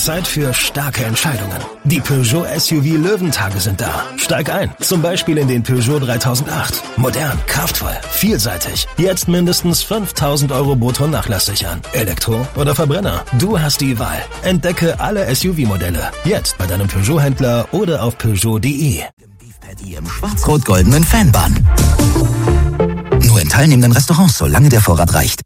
Zeit für starke Entscheidungen. Die Peugeot SUV Löwentage sind da. Steig ein, zum Beispiel in den Peugeot 3008. Modern, kraftvoll, vielseitig. Jetzt mindestens 5.000 € brutto nachlasssichern. Elektro oder Verbrenner? Du hast die Wahl. Entdecke alle SUV-Modelle. Jetzt bei deinem Peugeot-Händler oder auf Peugeot.de. Im schwarz-rot-goldenen Fanbahn. Nur in teilnehmenden Restaurants, solange der Vorrat reicht.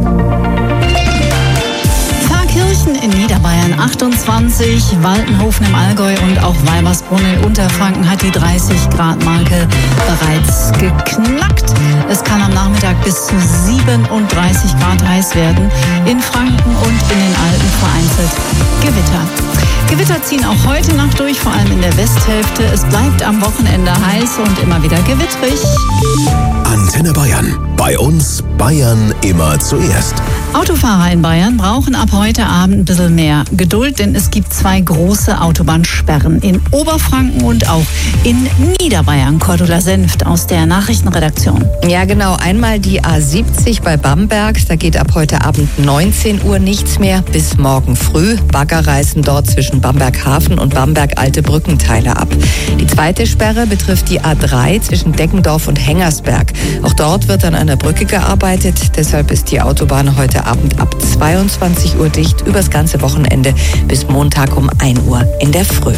Pfarrkirchen in Niederbayern 28, Waltenhofen im Allgäu und auch Weibersbrunn in Unterfranken hat die 30-Grad-Marke bereits geknackt. Es kann am Nachmittag bis zu 37 Grad heiß werden. In Franken und in den Alpen vereinzelt Gewitter. Gewitter ziehen auch heute Nacht durch, vor allem in der Westhälfte. Es bleibt am Wochenende heiß und immer wieder gewittrig. Antenne Bayern. Bei uns Bayern immer zuerst. Autofahrer in Bayern brauchen ab heute Abend ein bisschen mehr Geduld, denn es gibt 2 große Autobahnsperren in Oberfranken und auch in Niederbayern. Cordula Senft aus der Nachrichtenredaktion. Ja, genau. Einmal die A70 bei Bamberg. Da geht ab heute Abend 19 Uhr nichts mehr bis morgen früh. Bagger reißen dort zwischen Bamberg-Hafen und Bamberg-Alte Brückenteile ab. Die zweite Sperre betrifft die A3 zwischen Deggendorf und Hengersberg. Auch dort wird an einer Brücke gearbeitet. Deshalb ist die Autobahn heute Abend ab 22 Uhr dicht, übers ganze Wochenende bis Montag um 1 Uhr in der Früh.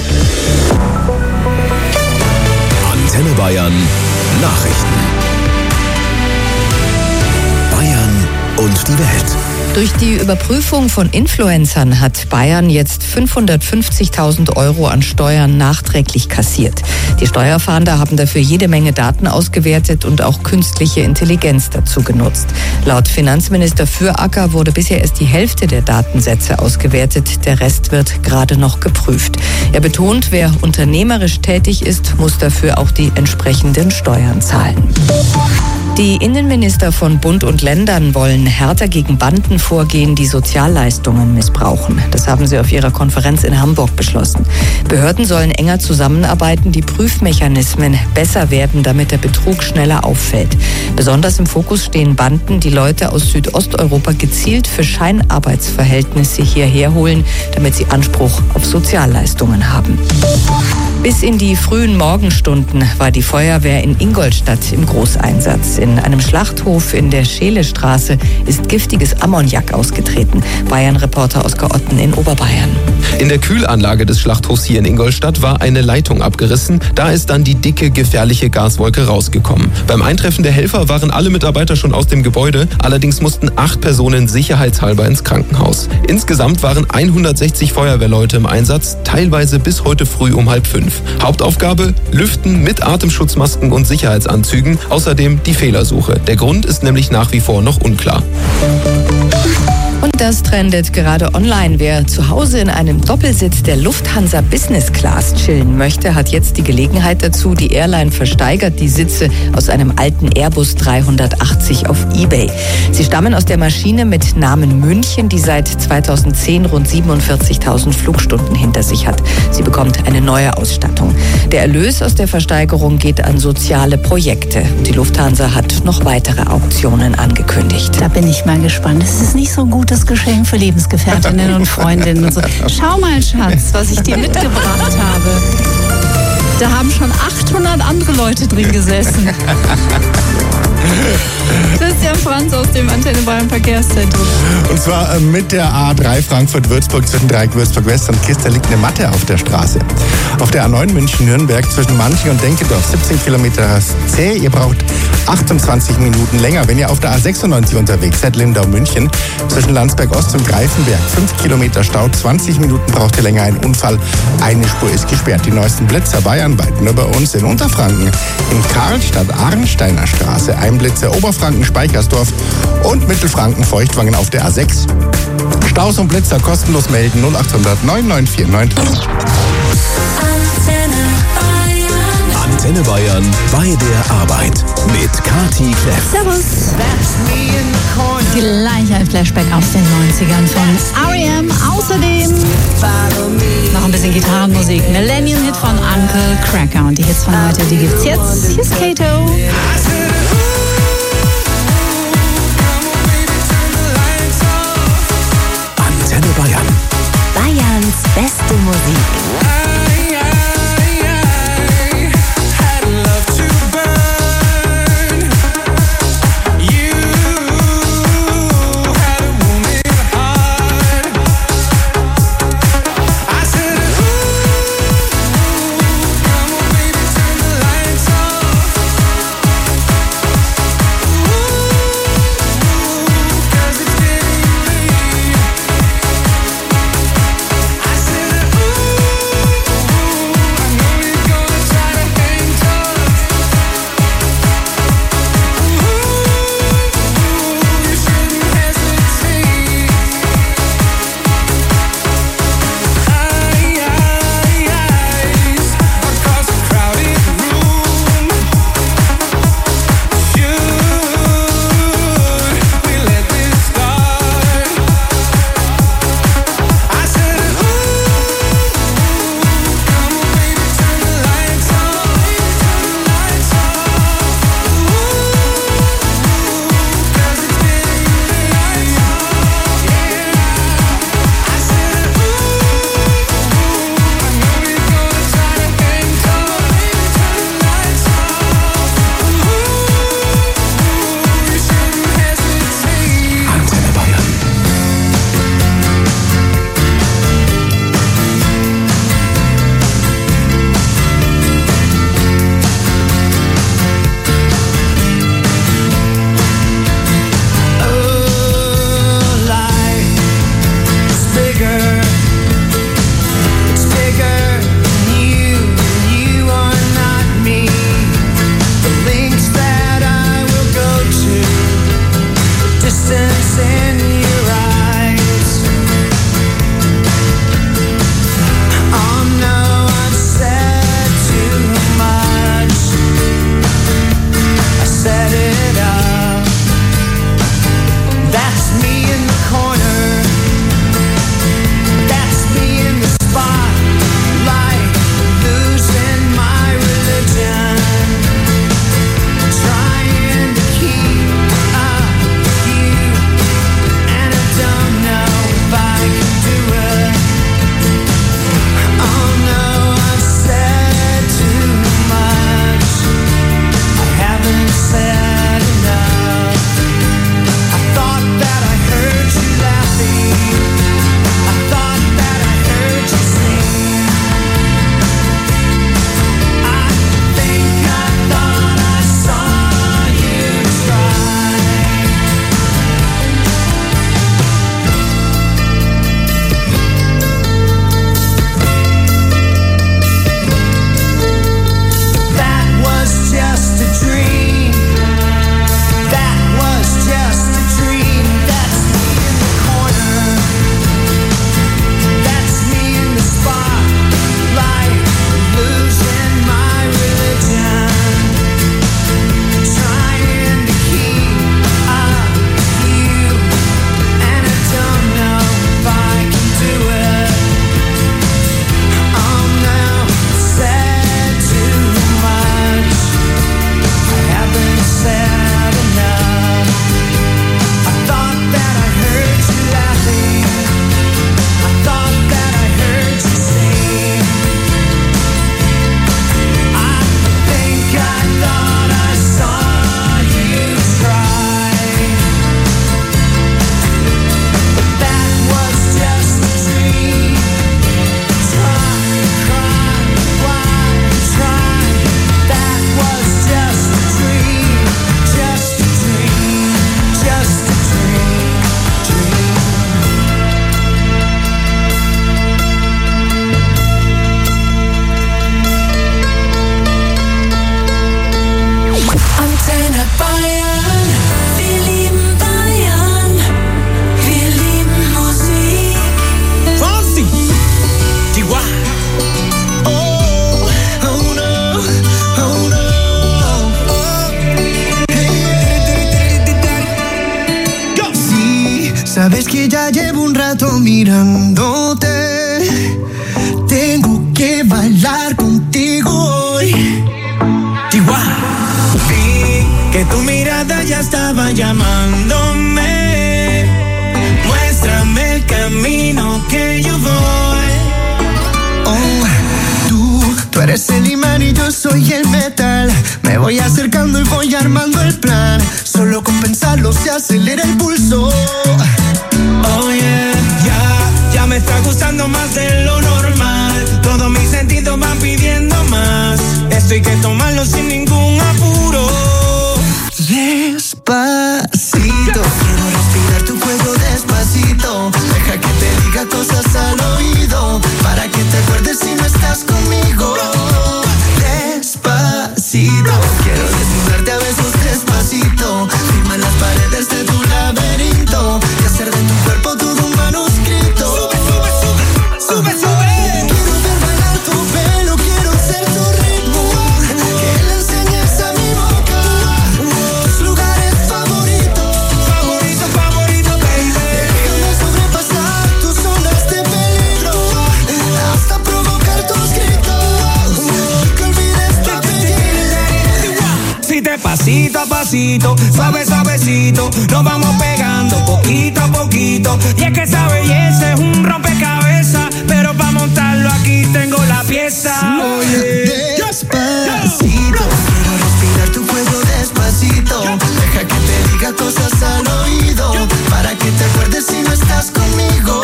Antenne Bayern Nachrichten. Bayern und die Welt. Durch die Überprüfung von Influencern hat Bayern jetzt 550.000 € an Steuern nachträglich kassiert. Die Steuerfahnder haben dafür jede Menge Daten ausgewertet und auch künstliche Intelligenz dazu genutzt. Laut Finanzminister Füracker wurde bisher erst die Hälfte der Datensätze ausgewertet. Der Rest wird gerade noch geprüft. Er betont, wer unternehmerisch tätig ist, muss dafür auch die entsprechenden Steuern zahlen. Die Innenminister von Bund und Ländern wollen härter gegen Banden vorgehen, die Sozialleistungen missbrauchen. Das haben sie auf ihrer Konferenz in Hamburg beschlossen. Behörden sollen enger zusammenarbeiten, die Prüfmechanismen besser werden, damit der Betrug schneller auffällt. Besonders im Fokus stehen Banden, die Leute aus Südosteuropa gezielt für Scheinarbeitsverhältnisse hierher holen, damit sie Anspruch auf Sozialleistungen haben. Bis in die frühen Morgenstunden war die Feuerwehr in Ingolstadt im Großeinsatz. In einem Schlachthof in der Scheelestraße ist giftiges Ammoniak ausgetreten. Bayern-Reporter Oskar Otten in Oberbayern. In der Kühlanlage des Schlachthofs hier in Ingolstadt war eine Leitung abgerissen. Da ist dann die dicke, gefährliche Gaswolke rausgekommen. Beim Eintreffen der Helfer waren alle Mitarbeiter schon aus dem Gebäude. Allerdings mussten 8 Personen sicherheitshalber ins Krankenhaus. Insgesamt waren 160 Feuerwehrleute im Einsatz, teilweise bis heute früh um 4:30. Hauptaufgabe: Lüften mit Atemschutzmasken und Sicherheitsanzügen. Außerdem die Fehlersuche. Der Grund ist nämlich nach wie vor noch unklar. Und das trendet gerade online. Wer zu Hause in einem Doppelsitz der Lufthansa Business Class chillen möchte, hat jetzt die Gelegenheit dazu. Die Airline versteigert die Sitze aus einem alten Airbus 380 auf eBay. Sie stammen aus der Maschine mit Namen München, die seit 2010 rund 47.000 Flugstunden hinter sich hat. Sie bekommt eine neue Ausstattung. Der Erlös aus der Versteigerung geht an soziale Projekte. Die Lufthansa hat noch weitere Auktionen angekündigt. Da bin ich mal gespannt. Es ist nicht so ein gutes Geschenk für Lebensgefährtinnen und Freundinnen. Und so. Schau mal, Schatz, was ich dir mitgebracht habe. Da haben schon 800 andere Leute drin gesessen. Christian Franz aus dem Antenne Bayern Verkehrszentrum. Und zwar mit der A3 Frankfurt-Würzburg zwischen Dreieck Würzburg-West und Kist, da liegt eine Matte auf der Straße. Auf der A9 München-Nürnberg zwischen Manching und Denkendorf 17 Kilometer zäh. Ihr braucht 28 Minuten länger. Wenn ihr auf der A96 unterwegs seid, Lindau-München, zwischen Landsberg-Ost und Greifenberg 5 Kilometer Stau, 20 Minuten braucht ihr länger. Ein Unfall, eine Spur ist gesperrt. Die neuesten Blitzer bayernweit, nur bei uns in Unterfranken. In Karlstadt, Arnsteiner Straße, ein Blitzer, Oberfranken, Speichersdorf und Mittelfranken, Feuchtwangen auf der A6. Staus und Blitzer kostenlos melden 0800 994 Antenne Bayern bei der Arbeit mit Kati Kleff. Servus. Gleich ein Flashback aus den 90ern von R.E.M. Außerdem noch ein bisschen Gitarrenmusik. Millennium-Hit von Uncle Cracker. Und die Hits von heute, die gibt's jetzt. Hier ist Kato. Antenne Bayern. Bayerns Ya llevo un rato mirándote. Tengo que bailar contigo hoy. Vi que tu mirada ya estaba llamándome. Muéstrame el camino que yo voy. Oh, tú eres el imán y yo soy el metal. Me voy acercando y voy armando el plan. Solo con pensarlo se acelera el pulso. Oh yeah, ya me está gustando más de lo normal. Todos mis sentidos van pidiendo más. Esto hay que tomarlo sin ningún apuro. Despacito, quiero respirar tu cuello despacito. Deja que te diga cosas al oído, para que te acuerdes si no estás conmigo. Despacito, quiero desnudarte a besos despacito. Firma las paredes de tu laberinto y hacer de tu cuerpo todo un manuscrito. Sube, sube. Quiero ver bailar tu pelo, quiero ser tu ritmo. Que le enseñes a mi boca tus lugares favoritos. Favorito, baby. Déjame sobrepasar tus zonas de peligro hasta provocar tus gritos y que olvides tu apellido. Si te pasito a pasito, suave, suavecito, nos vamos pegando poquito a poquito. Y es que esa belleza es un rompecabezas, pero para montarlo aquí tengo la pieza. Oye, despacito, quiero respirar tu cuello despacito. Deja que te diga cosas al oído, para que te acuerdes si no estás conmigo.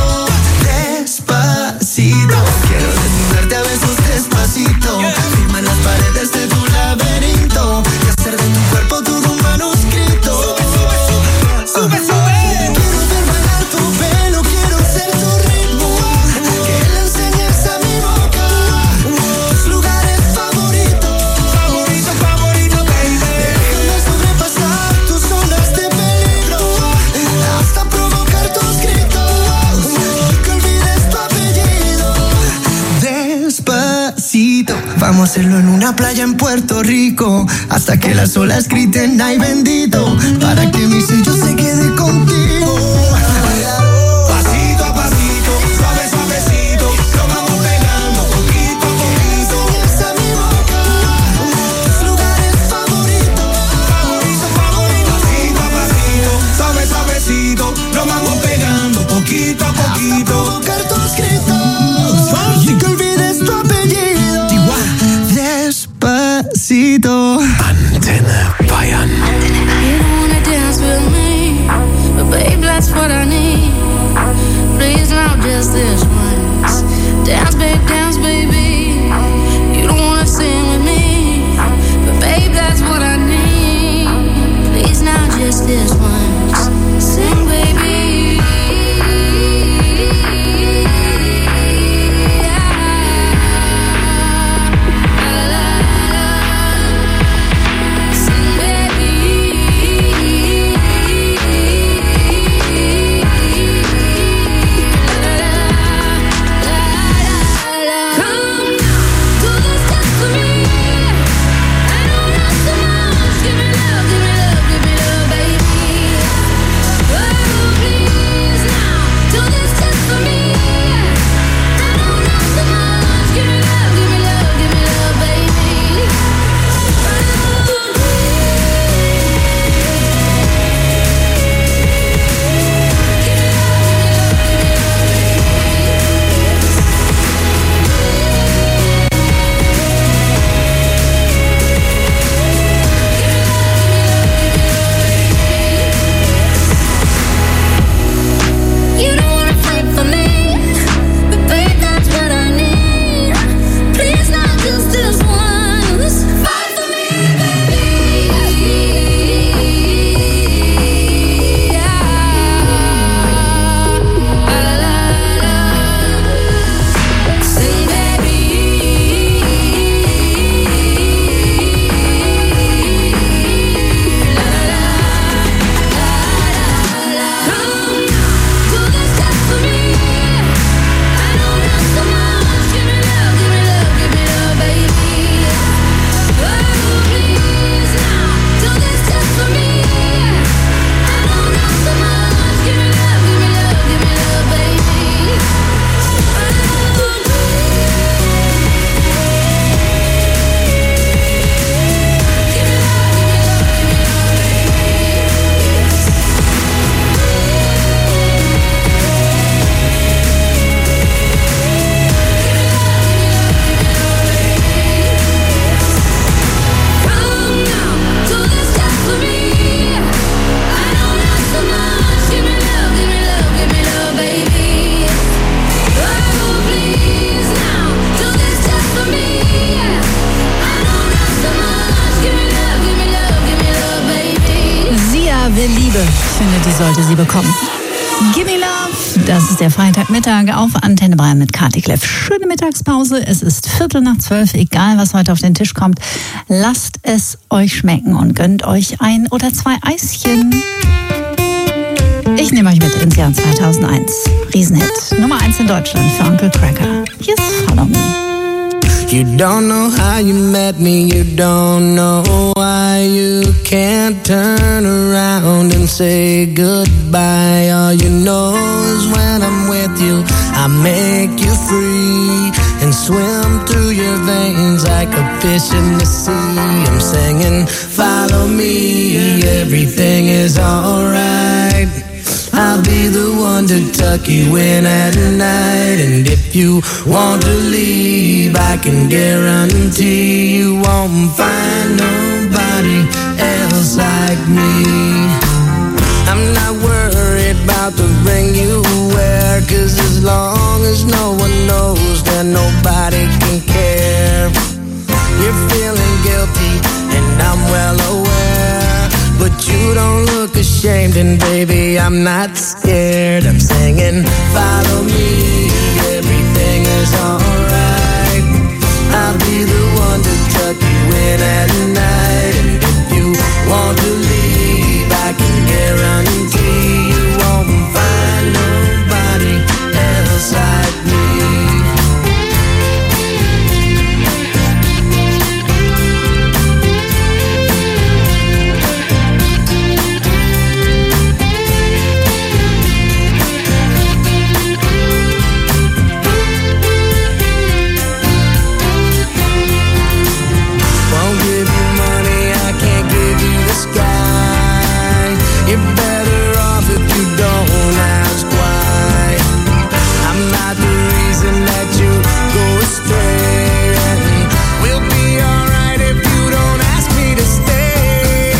Despacito, quiero desnudarte a besos despacito. Firma las paredes de tu laberinto y hacer de tu cuerpo todo un manuscrito. Sube, sube. Quiero ver bailar tu pelo, quiero ser tu ritmo. Que le enseñes a mi boca tus lugares favoritos. Favorito, baby. Déjame sobrepasar tus zonas de peligro hasta provocar tus gritos y que olvides tu apellido. Despacito, vamos a hacerlo en una playa en Puerto Rico, hasta que las olas griten ay bendito, para que mi sello se quede contigo. pasito a pasito, suave, suavecito, nos vamos pegando poquito a poquito. Enseñas a mi boca tus lugares favoritos. Favorito, pasito a pasito, suave, suavecito, nos vamos pegando poquito a poquito. Provocar tus gritos y que olvides tu apellido. Despacito. Antenne Bayern. You don't wanna dance with me, but babe, that's what I need. Please now, just this once. Dance, baby. You don't wanna sing with me, but babe, that's what I need. Please now, just this once. Sing, baby. die sollte sie bekommen. Gimme Love, das ist der Freitagmittag auf Antenne Bayern mit Kati Kleff. Schöne Mittagspause, es ist 11:45, egal was heute auf den Tisch kommt. Lasst es euch schmecken und gönnt euch 1 oder 2 Eischen. Ich nehme euch mit ins Jahr 2001. Riesenhit, Nummer 1 in Deutschland für Uncle Cracker. Hier ist Follow Me. You don't know how you met me, you don't know why you can't turn around and say goodbye. All you know is when I'm with you, I make you free and swim through your veins like a fish in the sea. I'm singing, follow me, everything is alright. I'll be the one to tuck you in at night. And if you want to leave, I can guarantee you won't find nobody else like me. I'm not worried about the ring you wear, 'cause as long as no one knows, then nobody can care. You're feeling guilty and I'm well aware, but you don't look ashamed, and baby, I'm not scared. I'm singing, follow me, everything is alright. I'll be the one to tuck you in at night. And if you want to leave, I can guarantee you won't find nobody else like me. You're better off if you don't ask why. I'm not the reason that you go astray, and we'll be alright if you don't ask me to stay.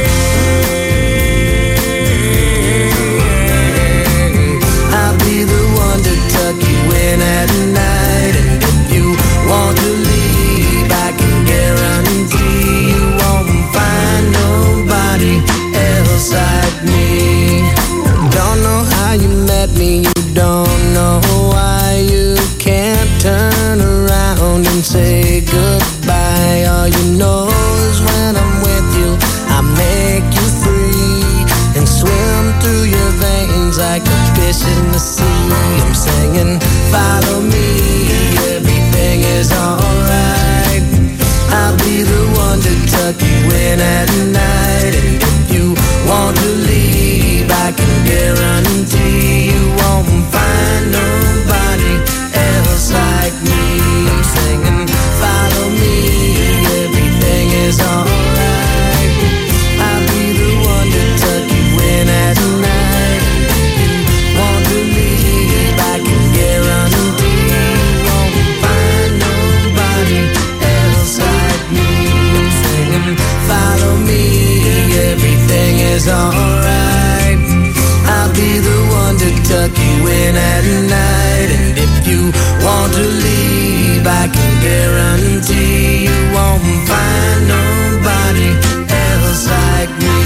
I'll be the one to tuck you in at night, and if you want to leave, I can guarantee you won't find nobody else like me. Don't know how you met me, you don't know why you can't turn around and say goodbye. All you know is when I'm with you, I make you free and swim through your veins like a fish in the sea. I'm singing, follow me, everything is alright. I'll be the one to tuck you in at night. And if you want to leave, I can guarantee you won't find nobody else like me. I'm singing, follow me, everything is alright. I'll be the one to tuck you in at night. If you want to leave, I can guarantee you won't find nobody else like me. I'm singing, follow me, everything is alright. I'll be the one to tuck you in at night. And if you want to leave, I can guarantee you won't find nobody else like me.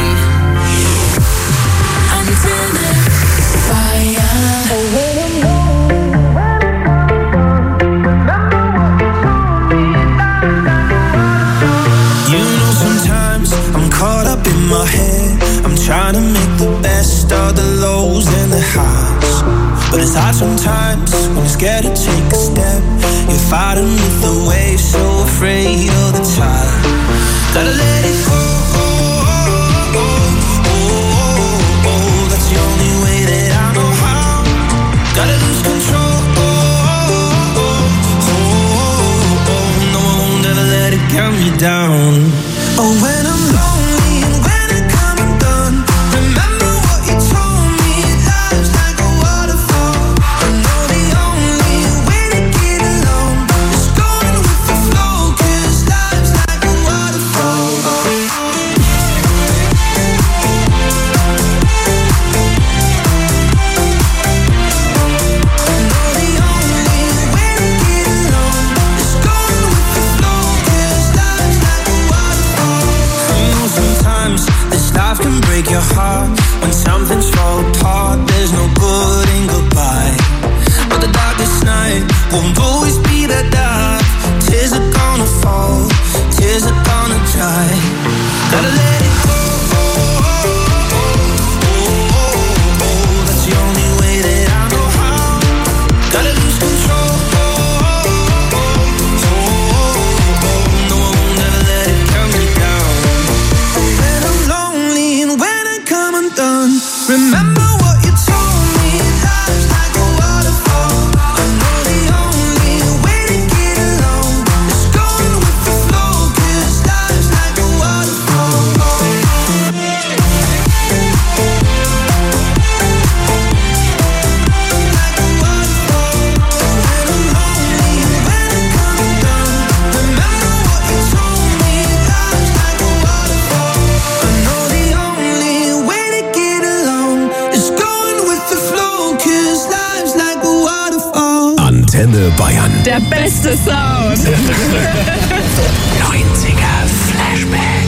Until the fire. Caught up in my head, I'm trying to make the best of the lows and the highs. But it's hard sometimes when you're scared to take a step. You're fighting with the waves, so afraid of the tide. Gotta let it go, that's the only way that I know how. Gotta lose control, no, I won't ever let it get me down. Oh, when I'm lonely and when I come undone, remember what you told me, life's like a waterfall. I know the only way to get along is going with the flow, 'cause life's like a waterfall. won't always be the dark. Tears are gonna fall, tears are gonna dry. Gotta let it go. That's the only way that I know how. Gotta lose control. No, I won't ever let it come me down. When I'm lonely and when I come undone, remember what you told me. Life's like a waterfall. I know the only way to get along is going with the flow. 'Cause life's like a waterfall. Like a waterfall. When I'm lonely and when I come undone, remember what you told me. Life's like a waterfall. I know the only way to get along is going with the flow. 'Cause life's like a waterfall. Antenne Bayern. Der beste Sound. 90er Flashback.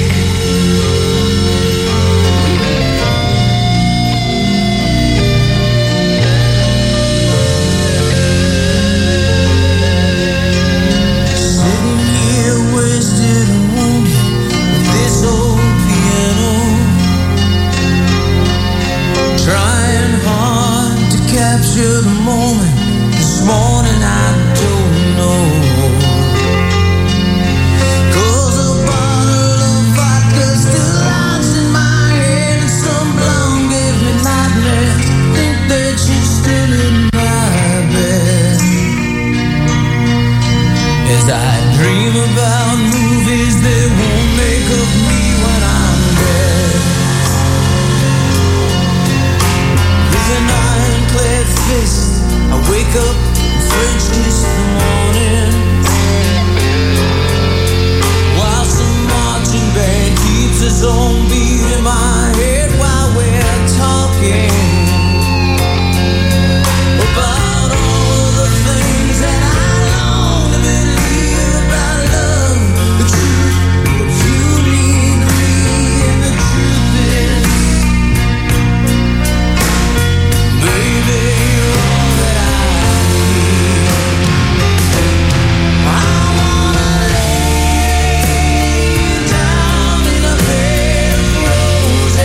Sitting here wasted and wounded with this old piano, trying hard to capture the moment. This morning I don't know, 'cause a bottle of vodka still lies in my head, and some blonde gave me nightmares. Think that she's still in my bed. As I dream about movies that won't make of me when I'm dead. With an ironclad fist, I wake up and French kiss the morning, while some marching band keeps its own beat in my head while we're talking about all of the things that I long to believe about love. The truth, you mean to me, and the truth is, baby, you're all that I need. I wanna lay you down in a bed of roses.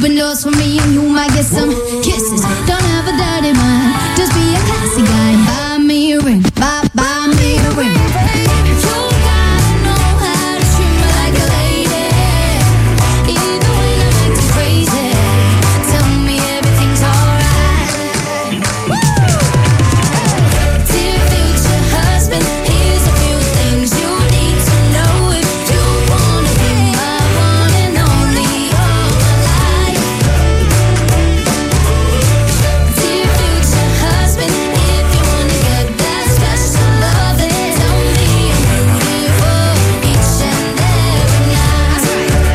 Open doors for me and you might get some kisses. Don't have a dirty mind, just be a classy guy and buy me a ring. Buy me a ring. You gotta know how to treat me like a lady, even when I'm acting crazy. Tell me everything's alright. Dear future husband, here's a few things you need to know if you wanna be my one and only all my life. Dear future husband, if you wanna get that special love, then tell me I'm beautiful each and every night.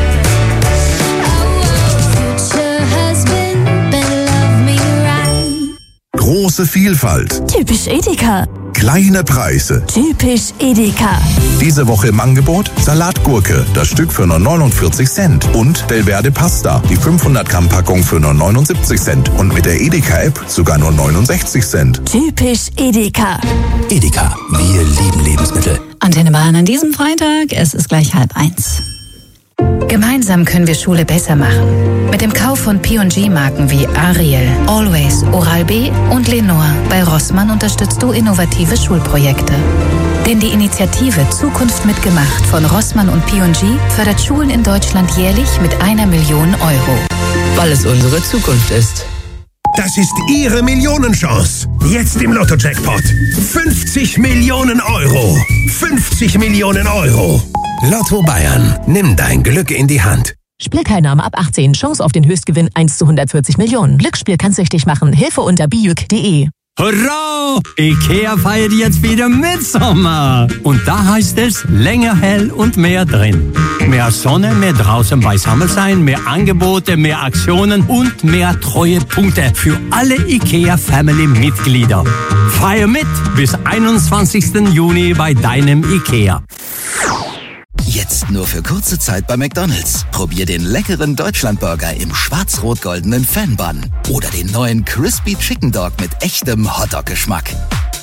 Oh, future husband, better love me right. Große Vielfalt, Typisch Edeka. kleine Preise. Typisch Edeka. Diese Woche im Angebot Salatgurke, das Stück für nur 49 Cent. Und Delverde Pasta, die 500 Gramm Packung für nur 79 Cent. Und mit der Edeka-App sogar nur 69 Cent. Typisch Edeka. Edeka, wir lieben Lebensmittel. Antenne Bayern an diesem Freitag, es ist gleich 12:30. Gemeinsam können wir Schule besser machen. Mit dem Kauf von P&G-Marken wie Ariel, Always, Oral-B und Lenore bei Rossmann unterstützt du innovative Schulprojekte. Denn die Initiative Zukunft mitgemacht von Rossmann und P&G fördert Schulen in Deutschland jährlich mit 1 Million Euro. Weil es unsere Zukunft ist. Das ist Ihre Millionenchance. Jetzt im Lotto-Jackpot. 50 Millionen Euro. 50 Millionen Euro. Lotto Bayern. Nimm dein Glück in die Hand. Spielteilnahme ab 18. Chance auf den Höchstgewinn 1 zu 140 Millionen. Glücksspiel kann süchtig machen. Hilfe unter bijuk.de. Hurra! Ikea feiert jetzt wieder Mitsommer. Und da heißt es länger hell und mehr drin. Mehr Sonne, mehr draußen beisammen sein, mehr Angebote, mehr Aktionen und mehr Treuepunkte für alle Ikea-Family-Mitglieder. Feier mit bis 21. Juni bei deinem Ikea. Jetzt nur für kurze Zeit bei McDonald's. Probier den leckeren Deutschlandburger im schwarz-rot-goldenen Fanbun. Oder den neuen Crispy Chicken Dog mit echtem Hotdog-Geschmack.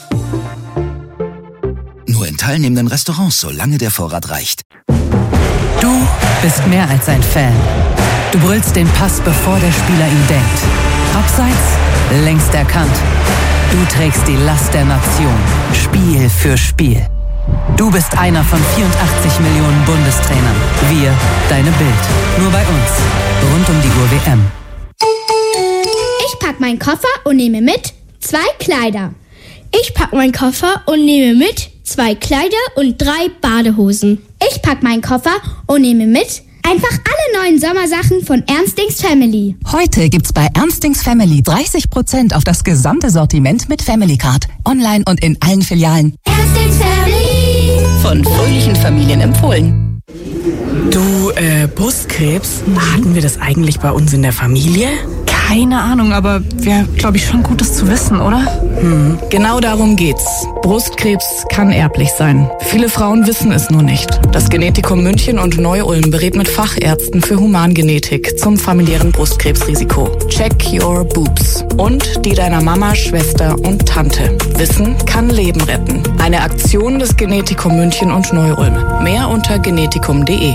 Nur in teilnehmenden Restaurants, solange der Vorrat reicht. Du bist mehr als ein Fan. Du brüllst den Pass, bevor der Spieler ihn denkt. Abseits, längst erkannt. Du trägst die Last der Nation. Spiel für Spiel. Du bist einer von 84 Millionen Bundestrainern. Wir, deine Bild. Nur bei uns. Rund um die Uhr WM. Ich pack meinen Koffer und nehme mit 2 Kleider. Ich pack meinen Koffer und nehme mit 2 Kleider und 3 Badehosen. Ich pack meinen Koffer und nehme mit einfach alle neuen Sommersachen von Ernstings Family. Heute gibt's bei Ernstings Family 30% auf das gesamte Sortiment mit Family Card. Online und in allen Filialen. Ernstings Family. Von fröhlichen Familien empfohlen. Du, Brustkrebs, hatten wir das eigentlich bei uns in der Familie? Keine Ahnung, aber wäre, glaube ich, schon Gutes zu wissen, oder? Genau darum geht's. Brustkrebs kann erblich sein. Viele Frauen wissen es nur nicht. Das Genetikum München und Neu-Ulm berät mit Fachärzten für Humangenetik zum familiären Brustkrebsrisiko. Check your boobs. Und die deiner Mama, Schwester und Tante. Wissen kann Leben retten. Eine Aktion des Genetikum München und Neu-Ulm. Mehr unter genetikum.de.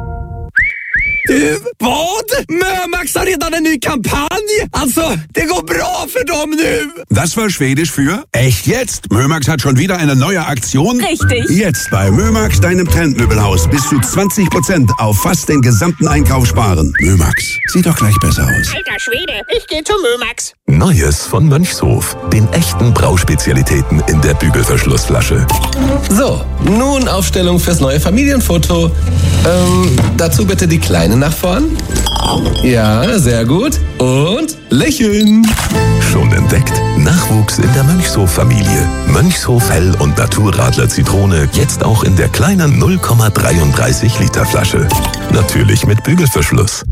Vad? Mömax har redan en ny kampanj! Alltså, det går bra för dem nu! Das war Schwedisch für echt jetzt. Mömax hat schon wieder eine neue Aktion. Richtig. Jetzt bei Mömax, deinem Trendmöbelhaus, bis zu 20% auf fast den gesamten Einkauf sparen. Mömax, sieht doch gleich besser aus. Alter Schwede, ich gehe zu Mömax. Neues von Mönchshof. Den echten Brauspezialitäten in der Bügelverschlussflasche. So, nun Aufstellung fürs neue Familienfoto. Dazu bitte die Kleine nach vorn. Ja, sehr gut. Und lächeln. Schon entdeckt? Nachwuchs in der Mönchshof-Familie. Mönchshof Hell und Naturradler Zitrone jetzt auch in der kleinen 0,33 Liter Flasche. Natürlich mit Bügelverschluss.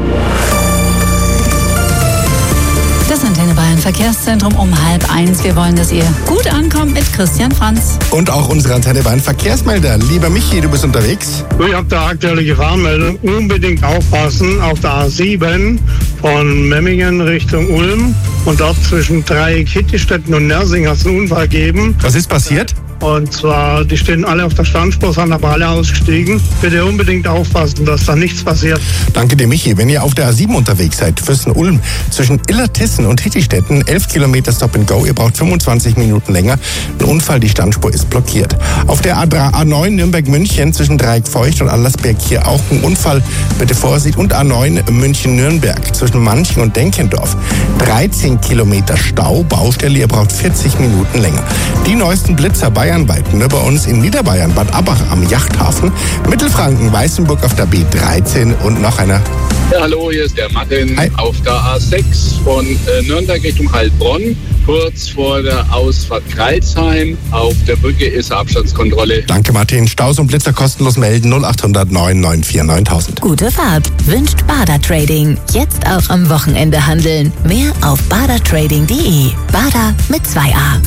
Das Antenne Bayern Verkehrszentrum um 12:30. Wir wollen, dass ihr gut ankommt mit Christian Franz. Und auch unsere Antenne Bayern Verkehrsmelder. Lieber Michi, du bist unterwegs. Ich habe da aktuelle Gefahrenmeldung. Unbedingt aufpassen auf der A7 von Memmingen Richtung Ulm. Und dort zwischen Dreieck, Hittistetten und Nersing hat es einen Unfall gegeben. Was ist passiert? Und zwar, die stehen alle auf der Standspur, sind aber alle ausgestiegen. Bitte unbedingt aufpassen, dass da nichts passiert. Danke dir, Michi. Wenn ihr auf der A7 unterwegs seid, Fürsten-Ulm, zwischen Illertissen und Hittistetten, 11 Kilometer Stop and Go, ihr braucht 25 Minuten länger. Ein Unfall, die Standspur ist blockiert. Auf der A9 Nürnberg-München zwischen Dreieckfeucht und Allersberg hier auch ein Unfall. Bitte Vorsicht. Und A9 München-Nürnberg zwischen Manching und Denkendorf. 13 Kilometer Stau, Baustelle, ihr braucht 40 Minuten länger. Die neuesten Blitzer bayernweit, nur bei uns in Niederbayern, Bad Abbach am Yachthafen, Mittelfranken, Weißenburg auf der B13 und noch einer. Ja, hallo, hier ist der Martin. Hi. Auf der A6 von Nürnberg Richtung Heilbronn, kurz vor der Ausfahrt Kreilsheim. Auf der Brücke ist Abstandskontrolle. Danke, Martin. Staus und Blitzer kostenlos melden 0800 994 9000. Gute Fahrt wünscht Bader Trading. Jetzt auch am Wochenende handeln. Mehr auf badertrading.de. Bader mit 2a.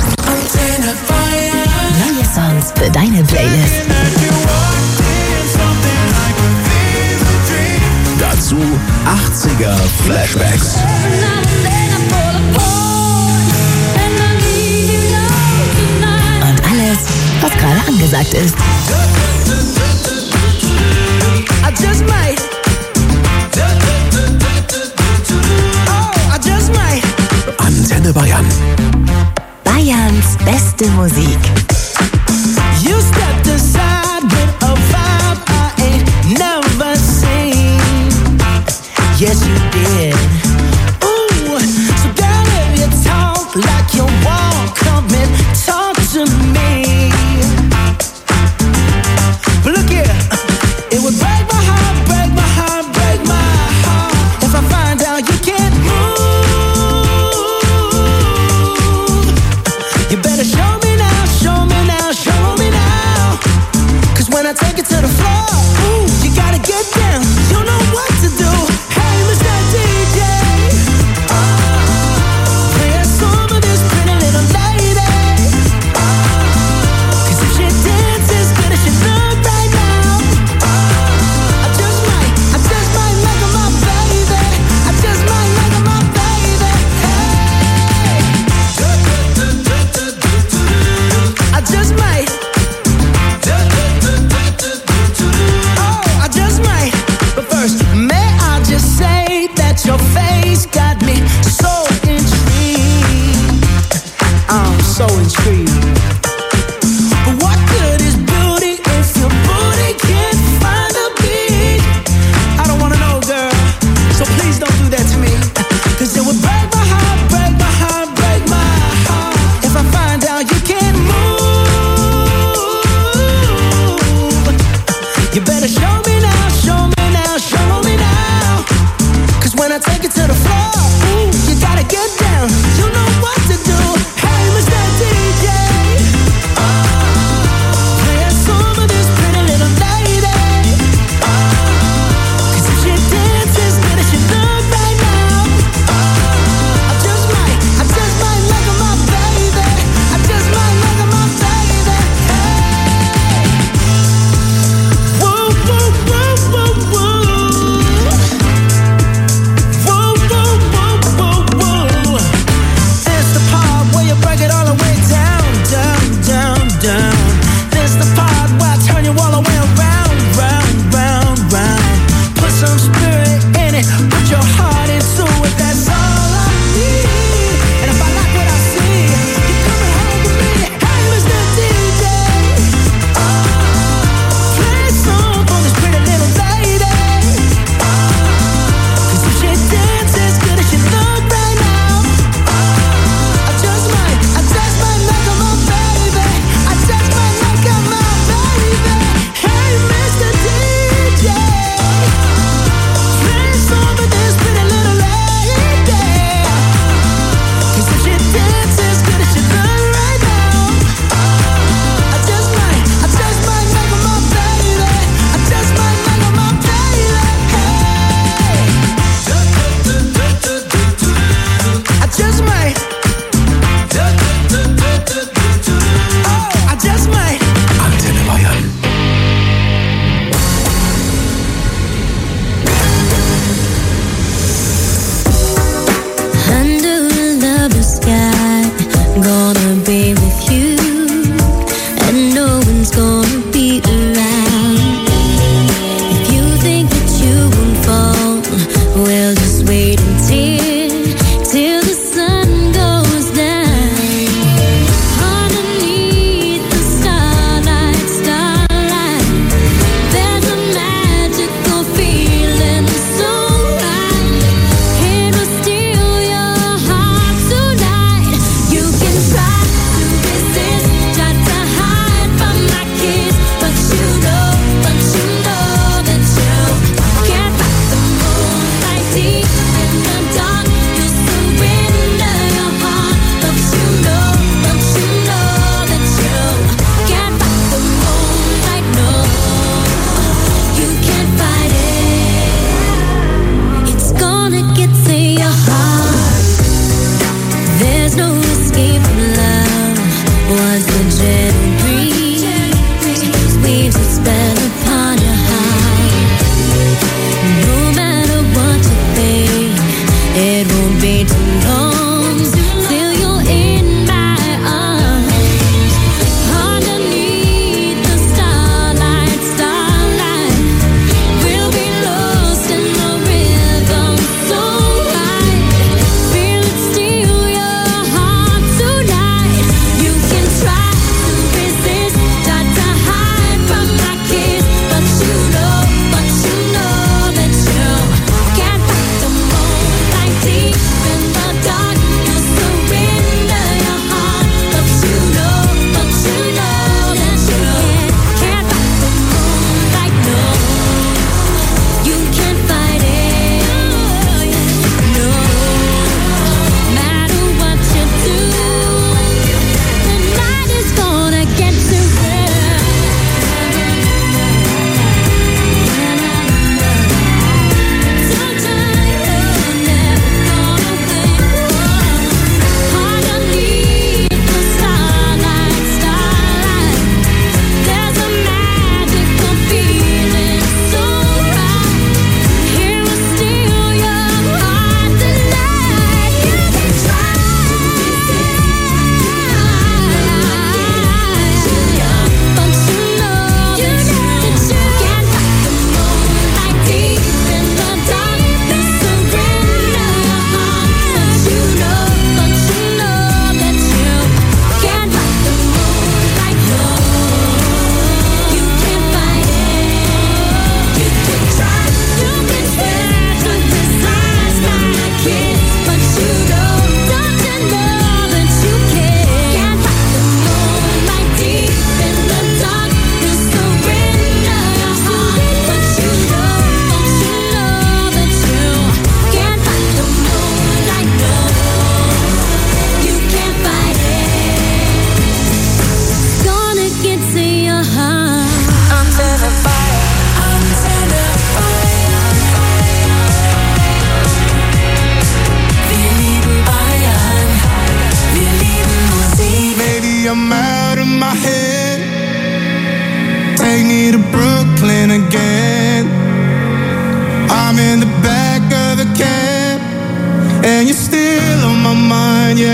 Neue Songs für deine Playlist. Dazu 80er Flashbacks. Und alles, was gerade angesagt ist. Antenne Bayern. Bayerns beste Musik. You stepped aside with a vibe I ain't never seen. Yes, you did. Ooh, so girl, if you talk like you walk, come and talk to me. But look here, it would break my heart, break my heart, break my heart if I find out you can't move. You better show me now, show me now, show me now. 'Cause when I take it to the floor, ooh, you gotta get down. You know what to do. Hey, Mr. DJ, play a song of this pretty little lady. 'Cause if she dances as good as she look right now, I just might make her my baby. I just might make her my baby. Hey, I just might. Oh, I just might. But first, may I just say that your face got me so intrigued. I'm so intrigued. But what good is beauty if your booty can't find a beat? I don't wanna know, girl, so please don't do that to me. 'Cause it would break my heart, break my heart, break my heart if I find out you can't move. You better show me now, show me now, show me now. 'Cause when I take it to the floor, ooh, you gotta get down. You know what to do. Hey, Mr. DJ, play a song of this pretty little lady. 'Cause if she dances as good as she look right now, I just might make her my baby. I just might make her my baby. Hey, whoa, whoa, whoa, whoa, whoa. Whoa, whoa, whoa, whoa, whoa.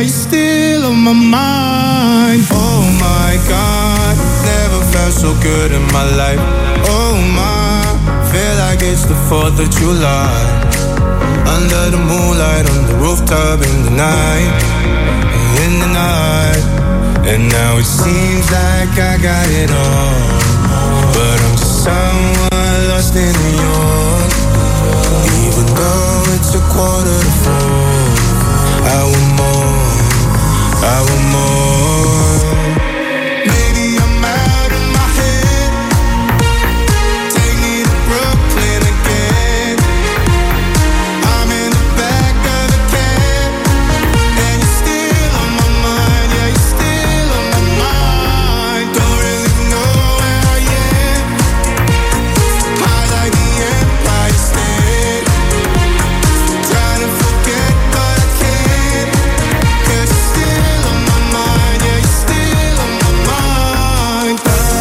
yeah, you're still on my mind. Oh my God, never felt so good in my life. Oh my, feel like it's the 4th of July. Under the moonlight, on the rooftop in the night. In the night. And now it seems like I got it all, but I'm just someone lost in New York. Even though it's 3:45, I want more, I want more. Maybe I'm out of my head. Take me to Brooklyn again. I'm in the back of the cab, and you're still on my mind. Yeah, you're still on my mind. Don't really know where I am. High like the Empire State. Trying to forget, but I can't. 'Cause you're still on my mind. Yeah, you're still on my mind.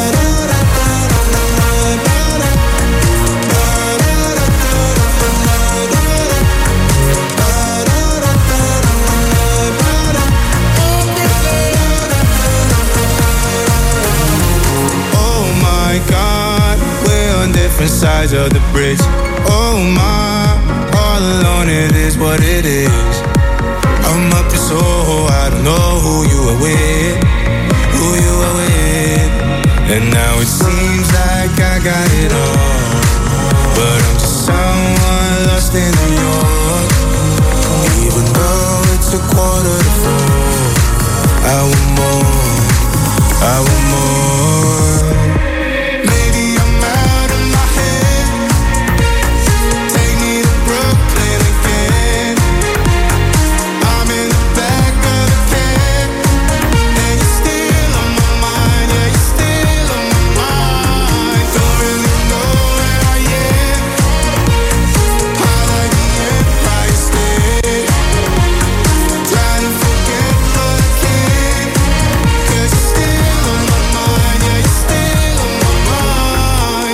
Oh my God, we're on different sides of the bridge. Oh my, all alone it is what it is. I'm up to Soho, I don't know who you are with, who you are with. And now it seems like I got it all, but I'm just someone lost in New York. Even though it's 3:45, I want more, I want more. Maybe I'm out of my head. Take me to Brooklyn again. I'm in the back of the cab, and you're still on my mind. Yeah, you're still on my mind. Don't really know where I am. High like the Empire State. Trying to forget, but I can't. 'Cause you're still on my mind. Yeah, you're still on my mind.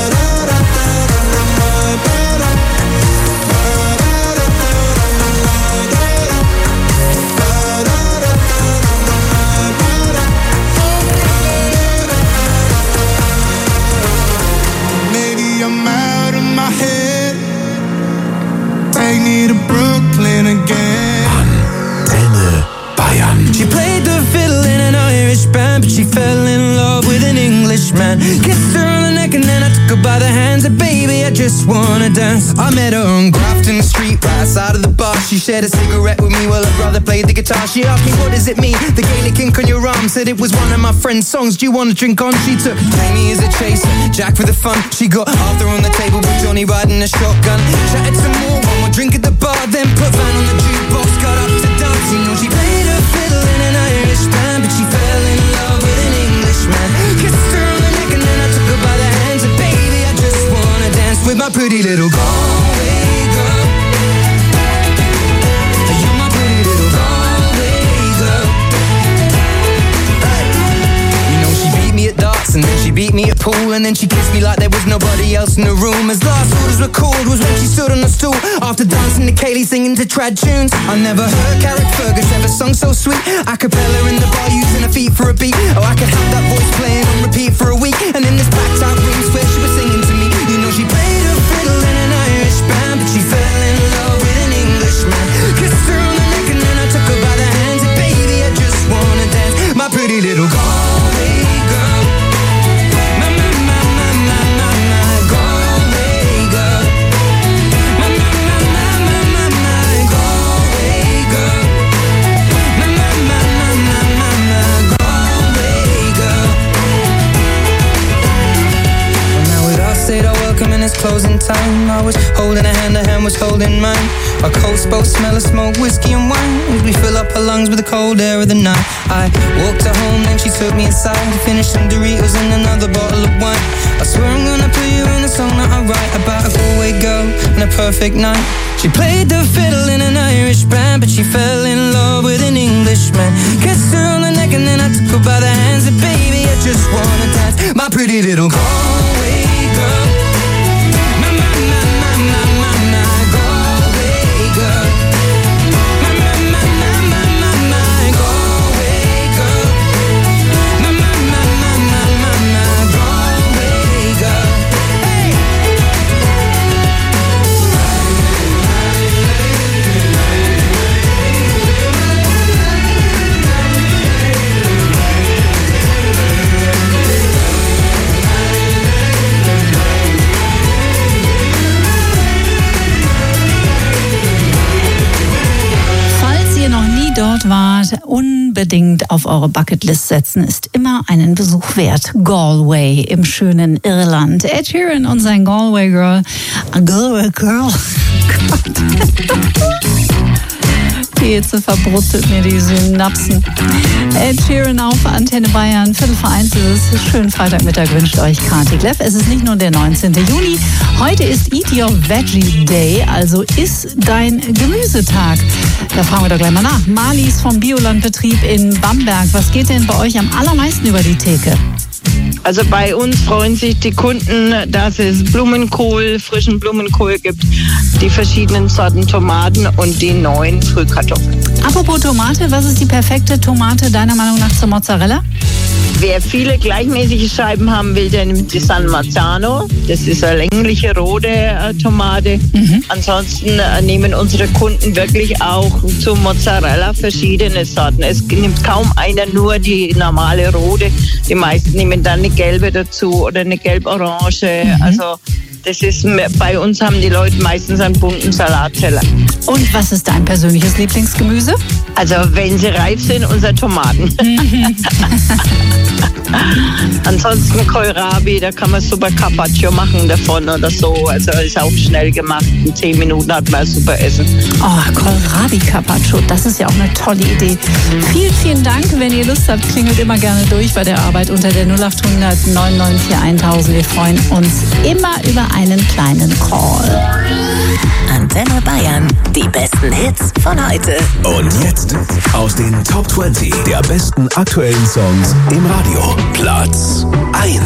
Maybe I'm out of my head. Take me to Brooklyn again. Antenne Bayern. She played the fiddle in an Irish band, but she fell in love with an Englishman. Kissed her on the neck and then I took her by the hands. And baby, I just wanna dance. I met her on Grafton Street, right outside of the bar. She shared a cigarette with me while her brother played the guitar. She asked me, what does it mean? The Gaelic ink on your arm. Said it was one of my friend's songs. Do you want to drink on? She took Jamie as a chaser, Jack for the fun. She got Arthur on the table with Johnny riding a shotgun. Chatted some more, one more drink at the bar, then put Van on the jukebox, got up to dance. You know she played her fiddle in an Irish band, but she fell in love with an Englishman. Kissed her on the neck and then I took her by the hands. And baby, I just wanna dance with my pretty little Galway girl. You're my pretty little Galway girl. You know she beat me at darts and then she beat me at pool, and then she kissed me like there was nobody else in the room. As last orders were called was when she stood on the stool after dancing to Kaylee singing to trad tunes. I never heard Carrick Fergus ever sung so sweet. A cappella in the bar using her feet for a beat. Oh, I could have that voice playing on repeat for a week. And in this packed out room where she was singing to me. You know she played her fiddle in an Irish band, but she fell in love with an Englishman. Kissed her on the neck and then I took her by the hands. And baby, I just wanna dance, my pretty little Galway girl. My Galway girl. My Galway girl. My Galway girl. Well, now with us said our welcome and it's closing time, I was holding a hand was holding mine. Our coats both smell of smoke, whiskey and wine, as we fill up her lungs with the cold air of the night. I walked her home, then she took me inside to finish some Doritos and another bottle of wine. I swear I'm gonna put you in a song that I write about a Galway girl and a perfect night. She played the fiddle in an Irish band, but she fell in love with an Englishman. Kissed her on the neck and then I took her by the hands. And baby, I just wanna dance, my pretty little Galway girl. My Galway girl. My dort wart, unbedingt auf eure Bucketlist setzen. Ist immer einen Besuch wert. Galway im schönen Irland. Ed Sheeran und sein Galway Girl. Galway Girl. Gott. Die Hitze verbruttet mir die Synapsen. Ed Sheeran auf Antenne Bayern. 12:45 ist es. Schönen Freitagmittag wünscht euch Kati Kleff. Es ist nicht nur der 19. Juni. Heute ist Eat Your Veggie Day, also iss dein Gemüsetag. Da fragen wir doch gleich mal nach. Marlies vom Biolandbetrieb in Bamberg. Was geht denn bei euch am allermeisten über die Theke? Also bei uns freuen sich die Kunden, dass es Blumenkohl, frischen Blumenkohl gibt, die verschiedenen Sorten Tomaten und die neuen Frühkartoffeln. Apropos Tomate, was ist die perfekte Tomate deiner Meinung nach zur Mozzarella? Wer viele gleichmäßige Scheiben haben will, der nimmt die San Marzano. Das ist eine längliche rote Tomate. Ansonsten nehmen unsere Kunden wirklich auch zur Mozzarella verschiedene Sorten. Es nimmt kaum einer nur die normale rote. Die meisten nehmen dann eine gelbe dazu oder eine gelb-orange. Also das ist, bei uns haben die Leute meistens einen bunten Salatteller. Und was ist dein persönliches Lieblingsgemüse? Also wenn sie reif sind, unsere Tomaten. Ansonsten Kohlrabi, da kann man super Carpaccio machen davon oder so. Also ist auch schnell gemacht. In 10 Minuten hat man ein super Essen. Oh, Kohlrabi Carpaccio, das ist ja auch eine tolle Idee. Vielen, vielen Dank. Wenn ihr Lust habt, klingelt immer gerne durch bei der Arbeit unter der 0800 994 1000. Wir freuen uns immer über einen kleinen Call. Antenne Bayern, die besten Hits von heute. Und jetzt aus den Top 20 der besten aktuellen Songs im Radio. Platz 1.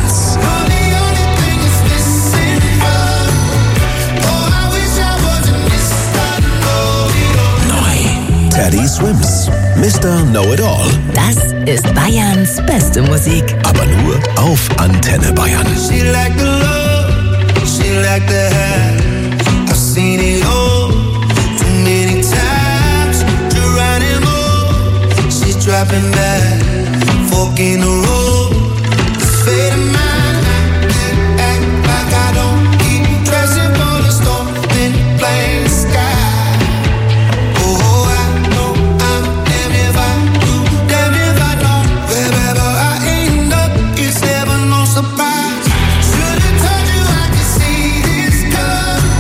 Neu. Teddy Swims, Mr. Know-It-All. Das ist Bayerns beste Musik. Aber nur auf Antenne Bayern. She like the love, she like the hair. I've seen it all too many times. Geronimo, she's dropping back, fork in the road. The fate of mine, act like I don't keep dressing for the storm, then plain sky. Oh, I know I'm damned if I do, damned if I don't. Wherever I end up, it's never no surprise. Should've told you I could see this coming.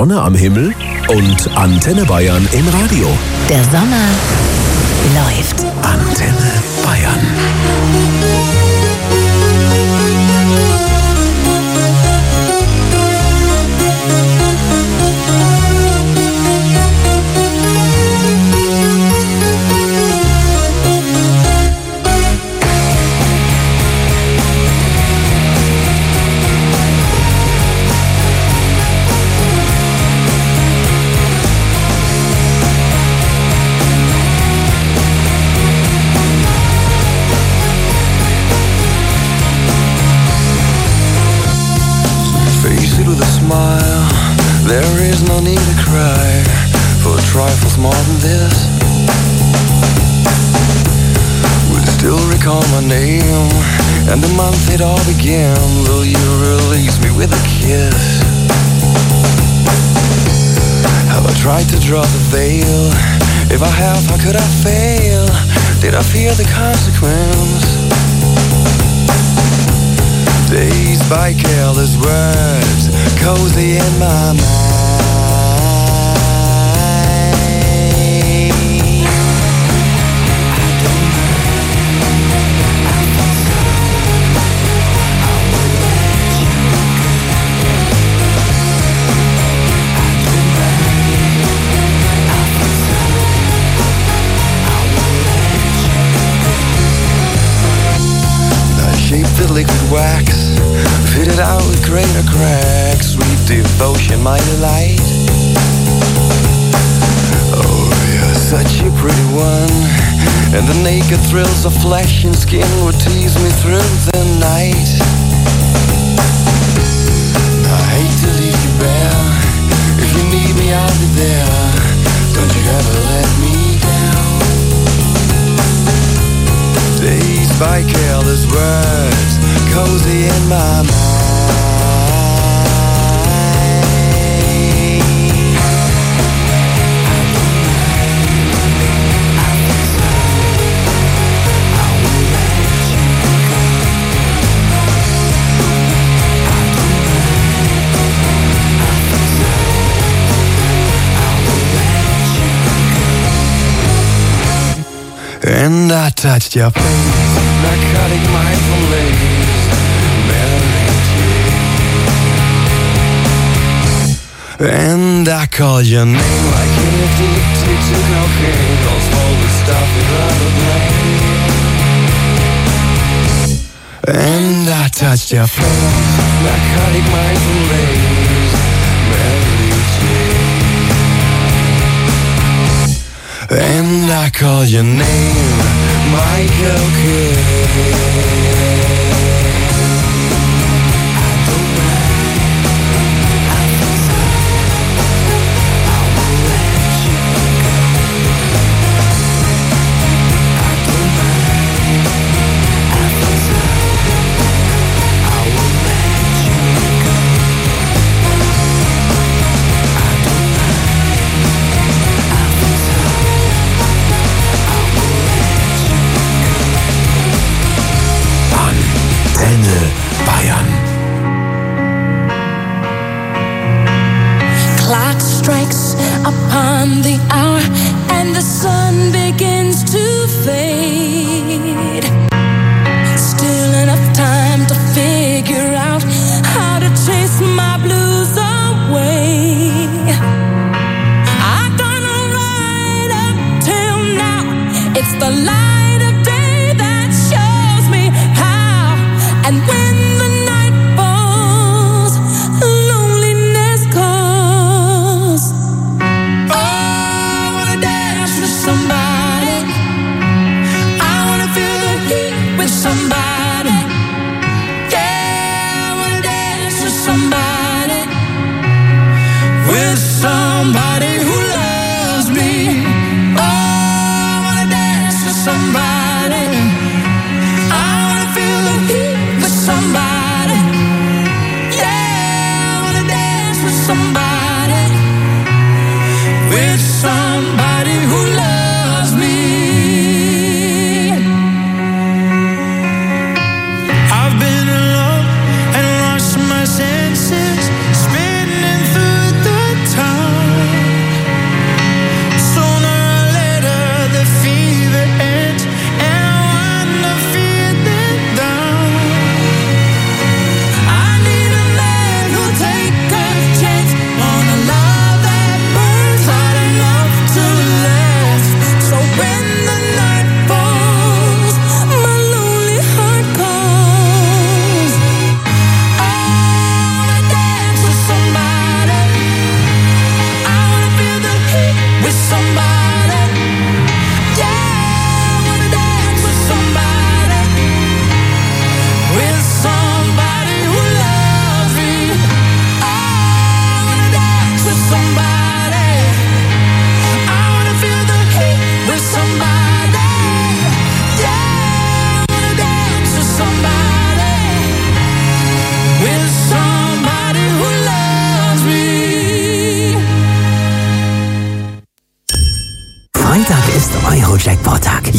Sonne am Himmel und Antenne Bayern im Radio. Der Sommer läuft. Antenne Bayern. There is no need to cry for trifles more than this. Will you still recall my name and the month it all began? Will you release me with a kiss? Have I tried to draw the veil? If I have, how could I fail? Did I fear the consequence? Dazed by careless words, cozy in my mind. I shaped the liquid wax, fitted out with greater cracks. Sweet devotion, my delight. Oh, you're such a pretty one, and the naked thrills of flesh and skin would tease me through the night. I hate to leave you bare. If you need me, I'll be there. Don't you ever let me down. Dazed by careless words, cozy in my mind. And I touched your face, narcotic mindful lace, and I call your name like an addicted to cocaine. Don't smoke the stuff you'd rather blame. And I touched your face, narcotic mindful lace, Mary Jane. And I call your name, Michael Kidd.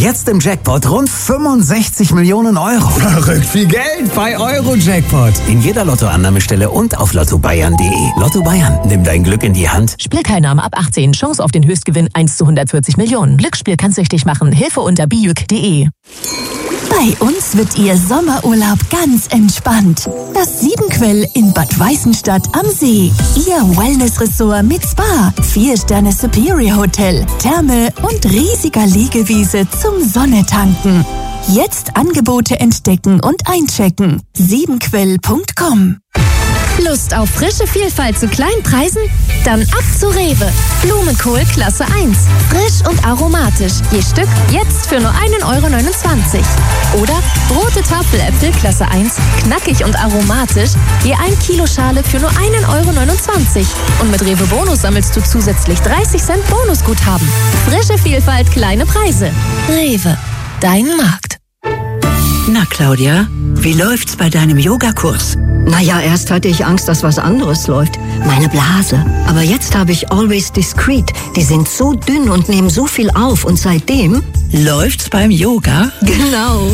Jetzt im Jackpot rund 65 Millionen Euro. Verrückt viel Geld bei Eurojackpot. In jeder Lottoannahmestelle und auf lottobayern.de. Lotto Bayern, nimm dein Glück in die Hand. Spielteilnahme ab 18. Chance auf den Höchstgewinn 1 zu 140 Millionen. Glücksspiel kann süchtig machen. Hilfe unter bijuk.de. Bei uns wird Ihr Sommerurlaub ganz entspannt. Das Siebenquell in Bad Weißenstadt am See. Ihr Wellness-Ressort mit Spa, 4-Sterne Superior Hotel, Therme und riesiger Liegewiese zum Sonnetanken. Jetzt Angebote entdecken und einchecken. Siebenquell.com. Lust auf frische Vielfalt zu kleinen Preisen? Dann ab zu Rewe. Blumenkohl Klasse 1. Frisch und aromatisch. Je Stück jetzt für nur 1,29 Euro. Oder rote Tafeläpfel Klasse 1. Knackig und aromatisch. Je 1 Kilo Schale für nur 1,29 Euro. Und mit Rewe Bonus sammelst du zusätzlich 30 Cent Bonusguthaben. Frische Vielfalt, kleine Preise. Rewe. Dein Markt. Na, Claudia, wie läuft's bei deinem Yogakurs? Naja, erst hatte ich Angst, dass was anderes läuft. Meine Blase. Aber jetzt habe ich Always Discreet. Die sind so dünn und nehmen so viel auf. Und seitdem... Läuft's beim Yoga? Genau.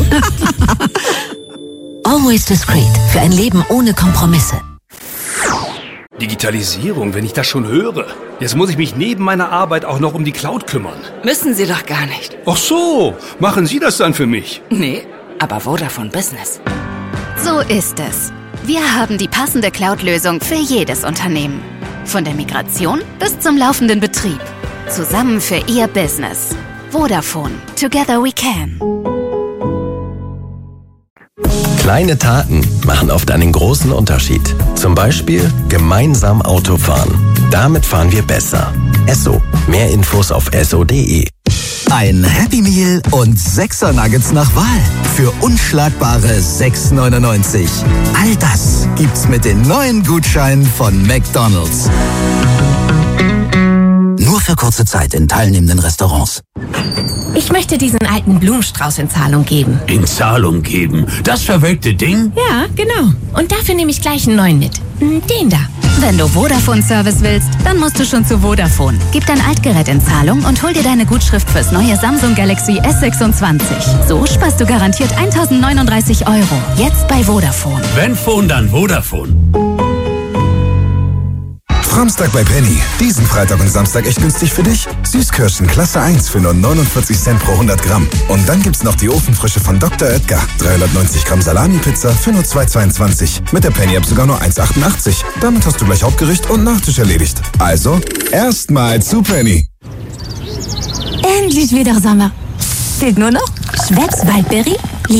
Always Discreet. Für ein Leben ohne Kompromisse. Digitalisierung, wenn ich das schon höre. Jetzt muss ich mich neben meiner Arbeit auch noch um die Cloud kümmern. Müssen Sie doch gar nicht. Ach so, machen Sie das dann für mich? Nee, aber Vodafone Business. So ist es. Wir haben die passende Cloud-Lösung für jedes Unternehmen. Von der Migration bis zum laufenden Betrieb. Zusammen für Ihr Business. Vodafone. Together we can. Kleine Taten machen oft einen großen Unterschied. Zum Beispiel gemeinsam Auto fahren. Damit fahren wir besser. Esso. Mehr Infos auf esso.de. Ein Happy Meal und 6er Nuggets nach Wahl für unschlagbare 6,99. All das gibt's mit den neuen Gutscheinen von McDonald's. Nur für kurze Zeit in teilnehmenden Restaurants. Ich möchte diesen alten Blumenstrauß in Zahlung geben. In Zahlung geben? Das verwelkte Ding? Ja, genau. Und dafür nehme ich gleich einen neuen mit. Den da. Wenn du Vodafone-Service willst, dann musst du schon zu Vodafone. Gib dein Altgerät in Zahlung und hol dir deine Gutschrift fürs neue Samsung Galaxy S26. So sparst du garantiert 1.039 €. Jetzt bei Vodafone. Wenn Phone, dann Vodafone. Samstag bei Penny. Diesen Freitag und Samstag echt günstig für dich. Süßkirschen Klasse 1 für nur 49 Cent pro 100 Gramm. Und dann gibt's noch die Ofenfrische von Dr. Oetker. 390 Gramm Salami-Pizza für nur 2,22. Mit der Penny-App sogar nur 1,88. Damit hast du gleich Hauptgericht und Nachtisch erledigt. Also, erstmal zu Penny. Endlich wieder Sommer. Fehlt nur noch Schweppes Waldbeere,